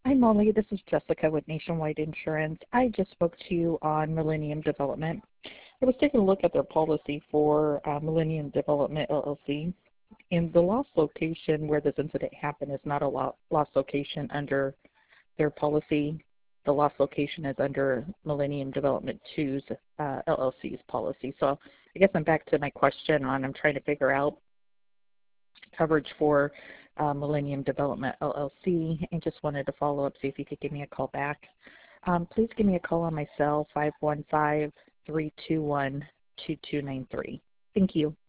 Hi, Molly. This is Jessica with Nationwide Insurance. I just spoke to you on Millennium Development. I was taking a look at their policy for Millennium Development LLC, and the lost location where this incident happened is not a lost location under their policy. The lost location is under Millennium Development 2's LLC's policy. So I guess I'm back to my question on I'm trying to figure out coverage for Millennium Development LLC, and just wanted to follow up, see if you could give me a call back. Please give me a call on my cell, 515-321-2293. Thank you.